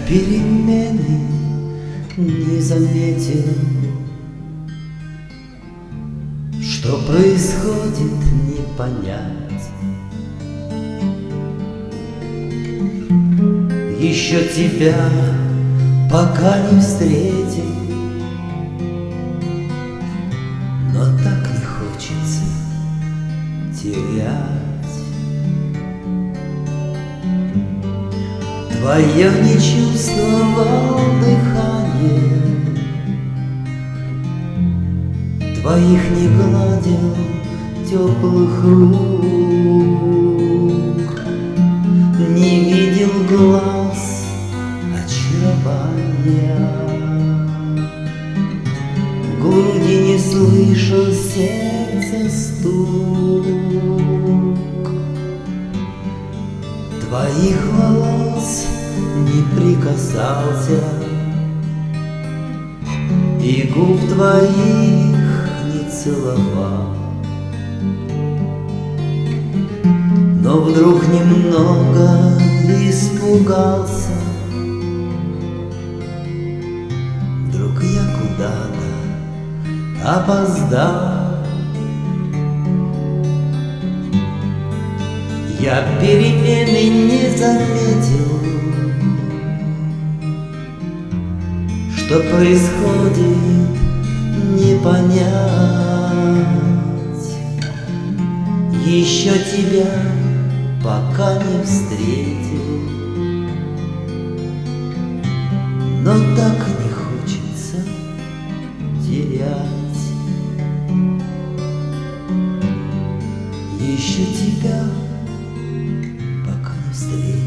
перемены не заметил. Что происходит, не понять. Еще тебя пока не встретил, но так не хочется терять. Твое не чувствовал дыхание, твоих не гладил теплых рук, не видел глаз очарования, в груди не слышал сердца стук. Твоих волос не прикасался, и губ твоих не целовал. Но вдруг немного испугался, вдруг я куда-то опоздал. Я перемены не заметил, что происходит, не понять. Еще тебя пока не встретил, но так не хочется терять. Еще тебя пока не встретил.